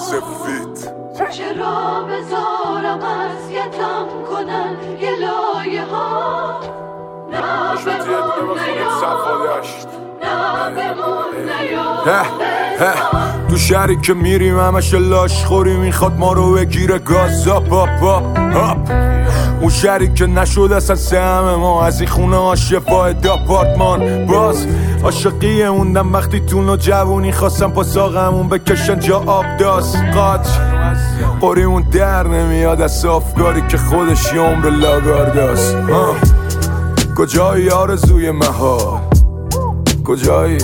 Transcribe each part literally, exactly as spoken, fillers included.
سفید چرا بذارم اذیتم کنن یه لایه ها نه بمون نیاد نه بمون نیاد تو شهری که میریم همش لاش خوری میخواد ما رو بگیره گاز آپ آپ آپ. اون شهری که نشد اصلا سهم ما از این خونه ها شفاه داپارتمان باز عاشقیه موندم وقتی تو و جوونی خواستم با ساقمون بکشن جا آب داست قاچ قوریمون در نمیاد از افکاری که خودش یه عمر لاگارداست. کجایی آرزوی مهار کجایی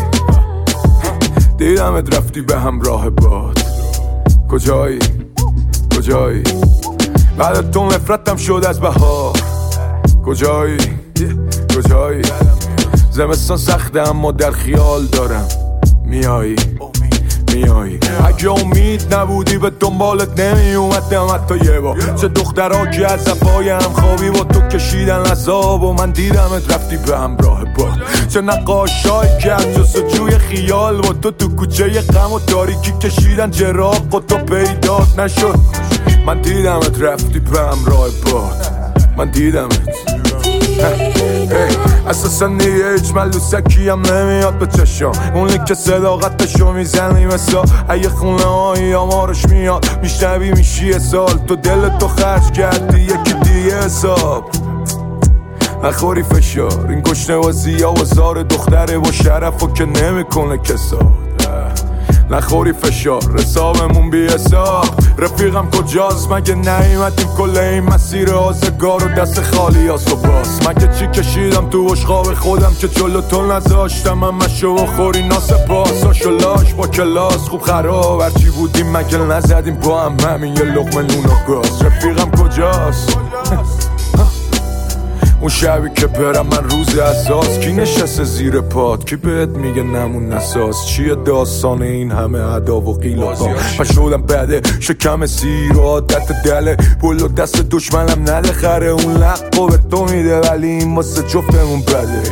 دیدمت رفتی به همراه باد کجایی کجایی بعد تو نفرتم شد از بهار کجایی کجایی زمستان سخته اما در خیال دارم میایی میایی اگه امید نبودی به دنبالت نمی اومدم حتی یه بار چه دخترها که از زفای هم خوابی با تو کشیدن عذاب و من دیدمت رفتی به همراه باد چه نقاشایی که از جستجوی خیال با تو تو کوچه غم و تاریکی کشیدن جراق و تو پیدات نشد من دیدمت رفتی به همراه باد من دیدمت اساسا دیگه هیچ ملوسکی هم نمیاد به چشم اونی که صداقتشو میزنی مثلا اگه خونه هایی آمارش میاد میشنوی میشی یه سال تو دلتو خرج کردی یکی دیگه حساب نخوری فشار این گشنه بازی ها و زار دختره با شرف و که نمیکنه کساد نخوری فشار حسابمون بی حساب رفیقم کجاست مگه نیومدیم کل این مسیر آزگار و دست خالی هاست و باز مگه چی کشیدم تو بشقاب خودم که جلو تو نذاشتم من مشو و خوری ناسپاس هاشو لاش با کلاس خوب خراب هرچی بودیم مگه نزدیم با هم همین یه لقمه نون و گاز رفیقم کجاست اون شبی که برم من روز اساس کی نشسته زیر پاد کی بهت میگه نمون نساز چیه داستان این همه ادا و قیلات من شدم بده شکم سیر و عادت دله بلو دست دشمنم نده خره اون لقو به تو میده ولی این واسه جفتمون بده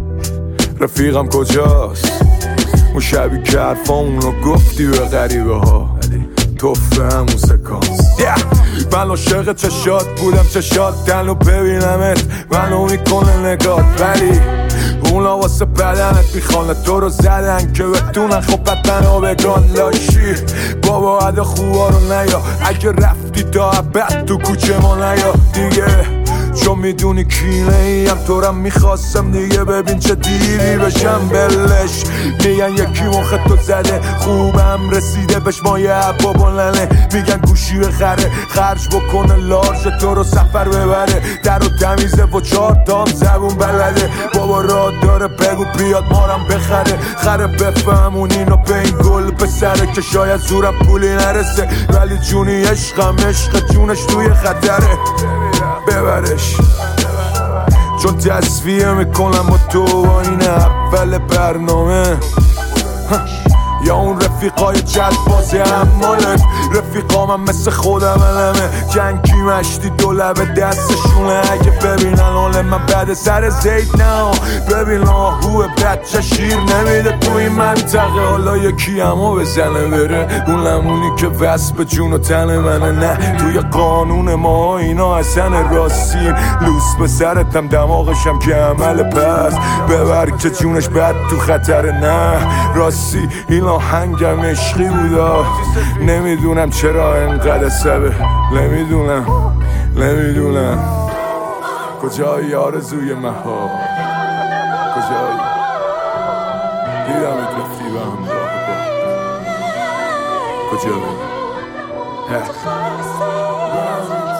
رفیقم کجاست اون شبی که حرفامونو گفتی به غریبه ها توفه همون سکانس yeah. من عاشق چشات بودم چشات تنو ببینمت منو میکنه نگات ولی اونا واسه بدنت میخوانه تو رو زدن که بتونن خب بدنو بگان لاشی بابا عدا خوبا رو نیا اگه رفتی تا عبد تو کوچه ما نیا دیگه چون میدونی کینه ایم تو رم میخواستم دیگه ببین چه دیری بشم بلش میگن یکی مخ تو زده خوبم رسیده بهش مایه عبا بلنه میگن گوشی بخره خرج بکنه لارج تو رو سفر ببره در و تمیزه و چهار تام زبون بلده بابا راه داره بگو بیاد مارم بخره خره بفهمون اینو به این گل پسره که شاید زورم پولی نرسه ولی جونی عشقم عشق جونش توی خطره ببرش چون تصفیه میکنم با تو با این اول برنامه یا اون رفیقای جد بازه همالت رفیقام هم مثل خودم علمه جنگی مشتی دو لبه دستشونه اگه ببینن حال من بعد سر زید نه ببین آهوه بچه شیر نمیده تو این منطقه حالا یکی همو بزنه بره اون لمونی که وصف به جون و تن منه نه توی قانون ما اینا اصلا راستین لوس به سرتم دماغشم که عمل پس ببر که جونش بد تو خطره نه راستی این آهنگم عشقی بودا نمیدونم چرا انقدر سبه نمیدونم نمیدونم کجایی آرزوی مهار کجایی دیدمت رفتی به همراه با کجایی